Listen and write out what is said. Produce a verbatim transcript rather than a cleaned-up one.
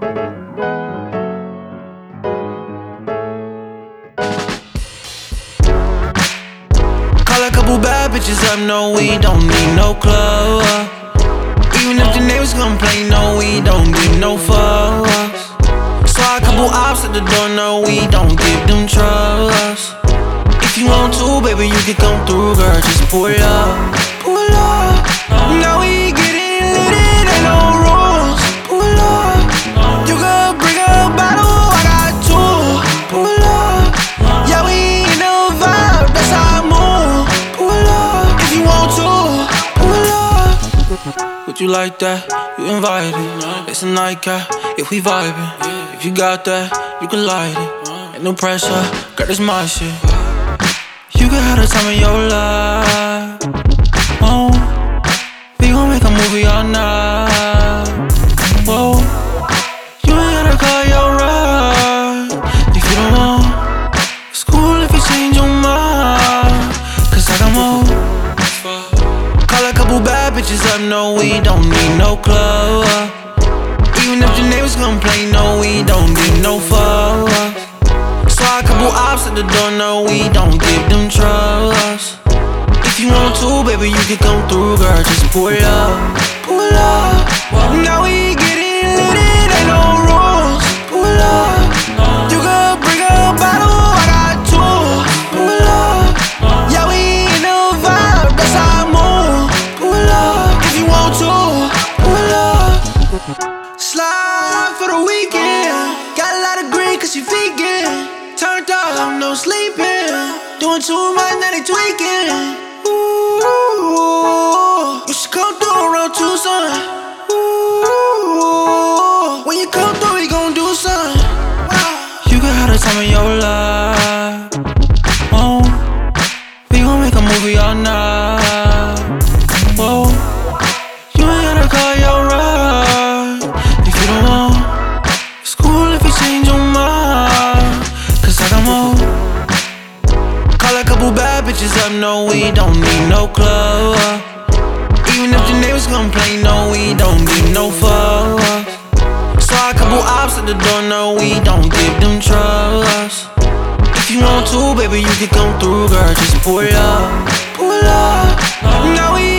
Call a couple bad bitches up, no, we don't need no club. Even if the neighbors complain, no, we don't give no fucks. Saw a couple ops at the door, no, we don't give them trust. If you want to, baby, you can come through, girl, just pull up, pull up. Now we getting lit, it ain't no rules. Pull up, you can bring a bottle, I got two. Pull up, yeah, we in the vibe, that's how I move. Pull up, if you want to, pull up. Would you like that? You invited. It's a nightcap, if we vibing. If you got that, you can light it. Ain't no pressure, girl, this my shit. You can have the time of your life. Oh, we gon' make a movie all night. Whoa, you ain't gotta call your ride if you don't want. It's cool if you change your mind, cause I got more. Call a couple bad bitches up, no, we don't need no club. Even if the neighbors complain, no, we don't give no fucks. Saw a couple ops at the door, no, we don't give them trust. If you want to, baby, you can come through, girl, just pull up, pull up. Now we getting lit, it ain't no rules. Pull up, you can bring a bottle, I got two. Pull up, yeah, we in the vibe, that's how I move. Pull up, if you want to, pull up. Slide for the weekend, got a lot of green cause you vegan. Turned up, no sleeping, doing too much, now they tweaking. Ooh, you should come through around Tucson. Ooh, when you come through, we gon' do something. You can have the time of your life. Oh, we gon' make a movie all night. Whoa, you ain't gotta call your ride if you don't want. It's cool if you change your mind, cause I got more. Call a couple bad bitches up, no, we don't need no club. Even if the neighbors complain, no, we don't give no fucks. Saw a couple ops at the door, no, we don't give them trust. If you want to, baby, you can come through, girl, just pull up, pull up. Now we